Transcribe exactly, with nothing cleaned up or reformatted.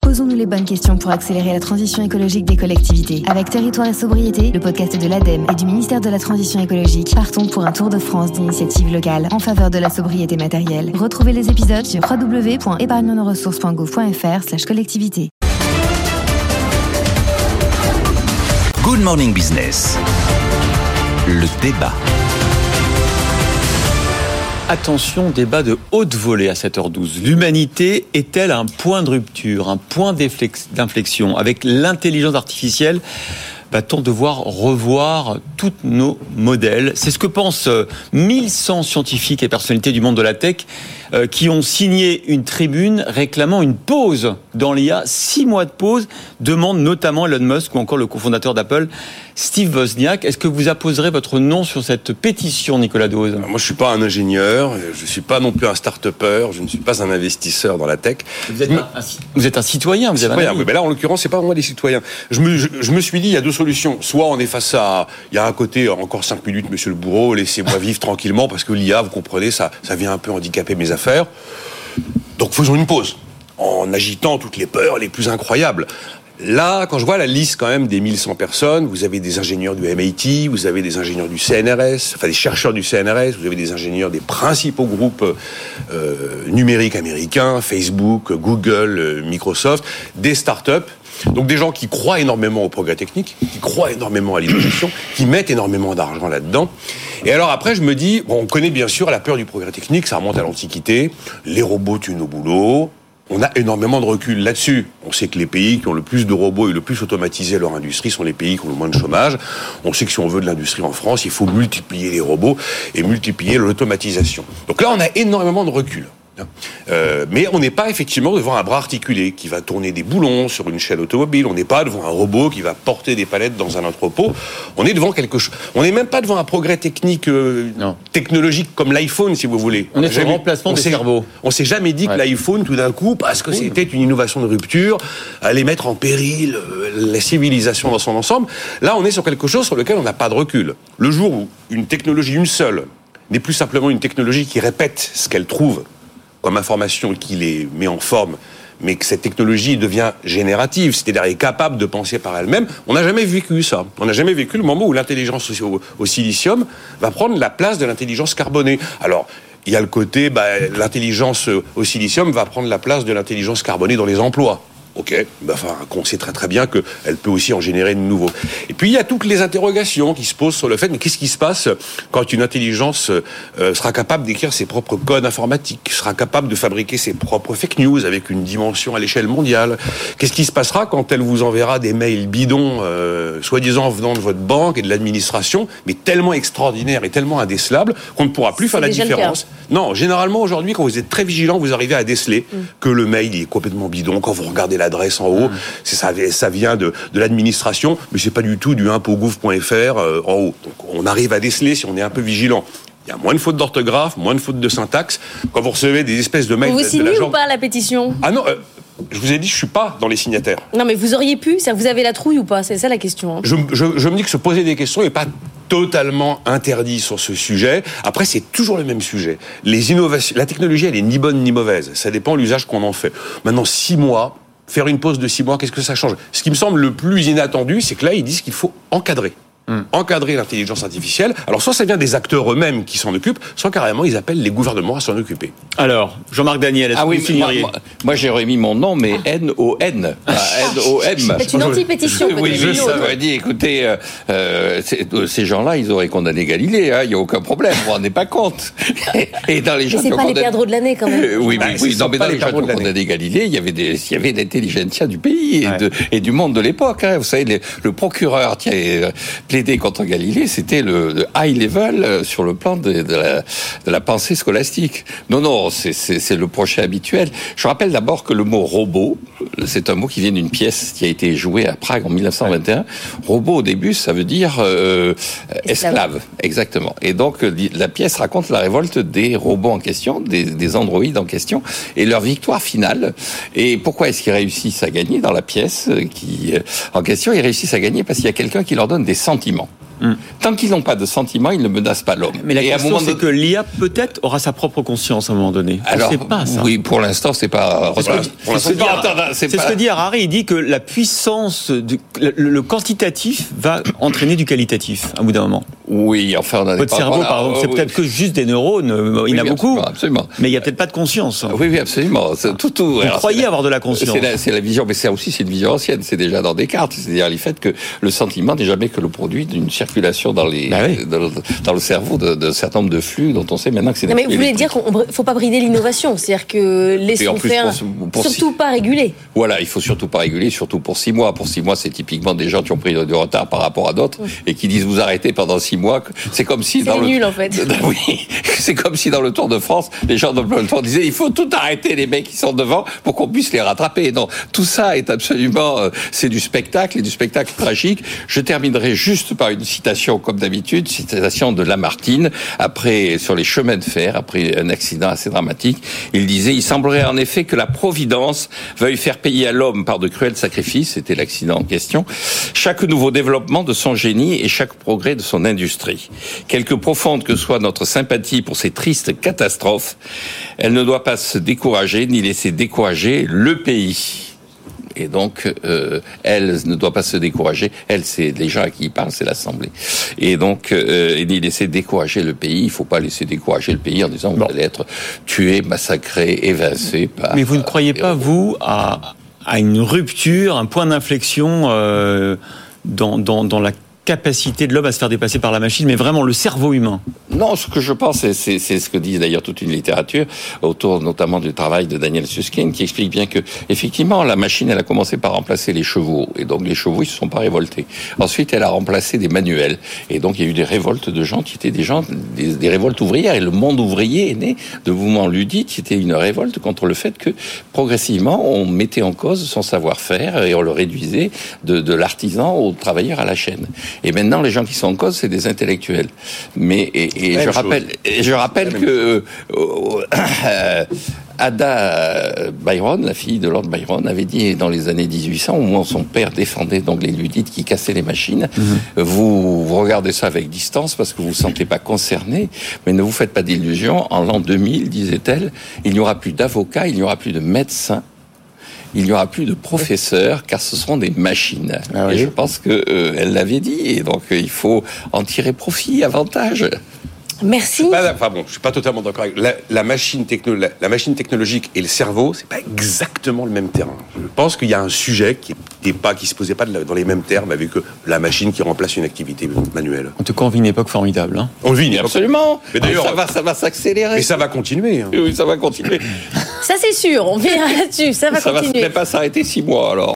Posons-nous les bonnes questions pour accélérer la transition écologique des collectivités. Avec Territoire et Sobriété, le podcast de l'ADEME et du ministère de la Transition écologique, partons pour un tour de France d'initiatives locales en faveur de la sobriété matérielle. Retrouvez les épisodes sur w w w point épargne nos ressources point gouv point f r slash collectivité. Good Morning Business. Le débat. Attention, débat de haute volée à sept heures douze. L'humanité est-elle à un point de rupture, un point d'inflexion? Avec l'intelligence artificielle, va-t-on devoir revoir tous nos modèles? C'est ce que pensent mille cent scientifiques et personnalités du monde de la tech euh, qui ont signé une tribune réclamant une pause dans l'I A. Six mois de pause, demande notamment Elon Musk ou encore le cofondateur d'Apple, Steve Wozniak. Est-ce que vous apposerez votre nom sur cette pétition, Nicolas Dauz? Moi, je ne suis pas un ingénieur, je ne suis pas non plus un start-upper, je ne suis pas un investisseur dans la tech. Vous êtes, un, vous êtes un citoyen, vous avez citoyen, un oui, mais là, en l'occurrence, ce n'est pas moi des citoyens. Je me, je, je me suis dit, il y a deux solutions. Soit on est face à... Il y a un côté, encore cinq minutes, monsieur le bourreau, laissez-moi vivre tranquillement, parce que l'I A, vous comprenez, ça, ça vient un peu handicaper mes affaires. Donc faisons une pause, en agitant toutes les peurs les plus incroyables. Là, quand je vois la liste quand même des mille cent personnes, vous avez des ingénieurs du M I T, vous avez des ingénieurs du C N R S, enfin des chercheurs du C N R S, vous avez des ingénieurs des principaux groupes euh, numériques américains, Facebook, Google, Microsoft, des startups. Donc des gens qui croient énormément au progrès technique, qui croient énormément à l'innovation, qui mettent énormément d'argent là-dedans. Et alors après, je me dis, bon, on connaît bien sûr la peur du progrès technique, ça remonte à l'Antiquité, les robots tuent nos boulots. On a énormément de recul là-dessus. On sait que les pays qui ont le plus de robots et le plus automatisé leur industrie sont les pays qui ont le moins de chômage. On sait que si on veut de l'industrie en France, il faut multiplier les robots et multiplier l'automatisation. Donc là, on a énormément de recul. Euh, mais on n'est pas effectivement devant un bras articulé qui va tourner des boulons sur une chaîne automobile. On n'est pas devant un robot qui va porter des palettes dans un entrepôt. On est devant quelque chose. On n'est même pas devant un progrès technique, euh, technologique comme l'iPhone, si vous voulez. On, on est sur le remplacement des cerveaux. On s'est jamais dit ouais. que l'iPhone, tout d'un coup, parce que oui. c'était une innovation de rupture, allait mettre en péril euh, la civilisation dans son ensemble. Là, on est sur quelque chose sur lequel on n'a pas de recul. Le jour où une technologie, une seule, n'est plus simplement une technologie qui répète ce qu'elle trouve comme information qui les met en forme, mais que cette technologie devient générative, c'est-à-dire est capable de penser par elle-même, on n'a jamais vécu ça. On n'a jamais vécu le moment où l'intelligence au, au silicium va prendre la place de l'intelligence carbonée. Alors, il y a le côté, bah, l'intelligence au silicium va prendre la place de l'intelligence carbonée dans les emplois. Ok, ben, enfin, on sait très très bien qu'elle peut aussi en générer de nouveaux. Et puis il y a toutes les interrogations qui se posent sur le fait, mais qu'est-ce qui se passe quand une intelligence euh, sera capable d'écrire ses propres codes informatiques, sera capable de fabriquer ses propres fake news avec une dimension à l'échelle mondiale? Qu'est-ce qui se passera quand elle vous enverra des mails bidons, euh, soi-disant venant de votre banque et de l'administration, mais tellement extraordinaires et tellement indécelables qu'on ne pourra plus C'est faire la différence? Non, généralement aujourd'hui, quand vous êtes très vigilant, vous arrivez à déceler mmh. que le mail est complètement bidon. Quand vous regardez l'adresse en haut, mmh. c'est ça, ça vient de, de l'administration, mais c'est pas du tout du impôt gouv point f r euh, en haut. Donc on arrive à déceler si on est un peu vigilant. Il y a moins de fautes d'orthographe, moins de fautes de syntaxe. Quand vous recevez des espèces de mails... Vous vous signez ou pas la pétition? Ah non, euh, je vous ai dit, je suis pas dans les signataires. Non, mais vous auriez pu, ça, vous avez la trouille ou pas? C'est ça la question. Hein. Je, je, je me dis que se poser des questions n'est pas totalement interdit sur ce sujet. Après, c'est toujours le même sujet. Les innovations, la technologie, elle est ni bonne ni mauvaise. Ça dépend de l'usage qu'on en fait. Maintenant, six mois, faire une pause de six mois, qu'est-ce que ça change? Ce qui me semble le plus inattendu, c'est que là, ils disent qu'il faut encadrer. Hum. Encadrer l'intelligence artificielle. Alors, soit ça vient des acteurs eux-mêmes qui s'en occupent, soit carrément, ils appellent les gouvernements à s'en occuper. Alors, Jean-Marc Daniel, est-ce ah que oui, vous signeriez? moi, moi, moi, j'ai remis mon nom, mais N O N. N O M. C'est une anti-pétition. Oui, je ça m'aurait dit, écoutez, euh, euh, ces gens-là, ils auraient condamné Galilée, il hein, n'y a aucun problème, vous vous rendez pas compte. Et dans les gens mais c'est pas condamné... les perdreaux de l'année, quand même. Euh, oui, bah, oui, oui. Non, mais dans les gens qui ont condamné Galilée, il y avait des, il y avait l'intelligentsia du pays et, ouais. de, et du monde de l'époque. Hein. Vous savez, les, le procureur qui a plaidé contre Galilée, c'était le, le high level sur le plan de, de, la, de la pensée scolastique. Non, non, c'est, c'est, c'est le procès habituel. Je rappelle d'abord que le mot robot, c'est un mot qui vient d'une pièce qui a été jouée à Prague en dix-neuf cent vingt et un. Ouais. Robot, au début, ça veut dire euh, esclave. esclave. Exactement. Et donc, la pièce raconte la révolte des robots en question, des, des androïdes en question, et leur victoire finale. Et pourquoi est-ce qu'ils réussissent à gagner dans la pièce qui, en question? Ils réussissent à gagner parce qu'il y a quelqu'un qui leur donne des sentiments. Mmh. Tant qu'ils n'ont pas de sentiment, ils ne menacent pas l'homme. Mais la Et question, à un c'est de... que l'I A peut-être aura sa propre conscience à un moment donné. On Alors, ne sait pas ça. Oui, pour l'instant, c'est pas. C'est ce que dit- c'est ce que dit Har- c'est ce que dit Harari. Il dit que la puissance, du, le, le quantitatif va entraîner du qualitatif à bout d'un moment. Oui, enfin, on a Votre cerveau, par exemple, c'est oui. peut-être que juste des neurones. Il y en a Oui, beaucoup. absolument. Mais il n'y a peut-être pas de conscience. Oui, oui, absolument. C'est tout, tout. Vous Alors, croyez c'est avoir de la conscience. C'est la, c'est la vision, mais c'est aussi c'est une vision ancienne. C'est déjà dans Descartes, c'est-à-dire le fait que le sentiment n'est jamais que le produit d'une circulation dans les bah oui. dans, le, dans le cerveau d'un certain nombre de flux dont on sait maintenant que c'est. Non, des mais vous flux voulez électriques. dire qu'il ne faut pas brider l'innovation, c'est-à-dire que Et en laissons plus, faire, pour- pour surtout si- pas réguler. Voilà, il faut surtout pas réguler, surtout pour six mois. Pour six mois, c'est typiquement des gens qui ont pris du retard par rapport à d'autres et qui disent vous arrêtez pendant six mois. C'est comme si C'est dans le nul, en fait. oui, c'est comme si dans le Tour de France, les gens dans le Tour disaient il faut tout arrêter les mecs qui sont devant pour qu'on puisse les rattraper. Non, tout ça est absolument, euh, c'est du spectacle et du spectacle tragique. Je terminerai juste par une citation comme d'habitude, citation de Lamartine après sur les chemins de fer après un accident assez dramatique. Il disait il semblerait en effet que la Providence veuille faire payer à l'homme par de cruels sacrifices, c'était l'accident en question, chaque nouveau développement de son génie et chaque progrès de son industrie. Quelque profonde que soit notre sympathie pour ces tristes catastrophes, elle ne doit pas se décourager ni laisser décourager le pays. Et donc, euh, elle ne doit pas se décourager. Elle, c'est les gens à qui il parle, c'est l'Assemblée. Et donc, euh, ni laisser décourager le pays. Il ne faut pas laisser décourager le pays en disant vous allez être tué, massacré, évincé par. Mais vous ne croyez pas, vous, à, à une rupture, un point d'inflexion euh, dans, dans, dans la capacité de l'homme à se faire dépasser par la machine, mais vraiment le cerveau humain? Non, ce que je pense, c'est, c'est, c'est ce que dit d'ailleurs toute une littérature autour notamment du travail de Daniel Susskind, qui explique bien que effectivement la machine, elle a commencé par remplacer les chevaux, et donc les chevaux ils se sont pas révoltés. Ensuite, elle a remplacé des manuels, et donc il y a eu des révoltes de gens qui étaient des gens, des, des révoltes ouvrières, et le monde ouvrier est né de mouvements ludiques qui étaient une révolte contre le fait que progressivement on mettait en cause son savoir-faire et on le réduisait de, de l'artisan au travailleur à la chaîne. Et maintenant, les gens qui sont en cause, c'est des intellectuels. Mais et, et je rappelle, et je rappelle que euh, euh, Ada Byron, la fille de Lord Byron, avait dit dans les années dix-huit cents, au moment où son père défendait donc les ludites qui cassaient les machines, mm-hmm. vous, vous regardez ça avec distance parce que vous vous sentez pas concerné, mais ne vous faites pas d'illusions. En l'an deux mille, disait-elle, il n'y aura plus d'avocats, il n'y aura plus de médecins. Il n'y aura plus de professeurs car ce seront des machines. Ah oui. Et je pense que euh, elle l'avait dit et donc euh, il faut en tirer profit, avantage. Merci. Pas, enfin bon, je suis pas totalement d'accord avec la, la machine techno, la, la machine technologique et le cerveau, c'est pas exactement le même terrain. Je pense qu'il y a un sujet qui est pas, qui se posait pas dans les mêmes termes avec la machine qui remplace une activité manuelle. En tout cas, on vit une époque formidable. Hein. On vit une époque. Absolument. Mais d'ailleurs, ça va, ça va s'accélérer. Mais ça va continuer. Hein. Oui, ça va continuer. Ça c'est sûr. On verra là-dessus. Ça va ça continuer. Ça va pas s'arrêter six mois alors.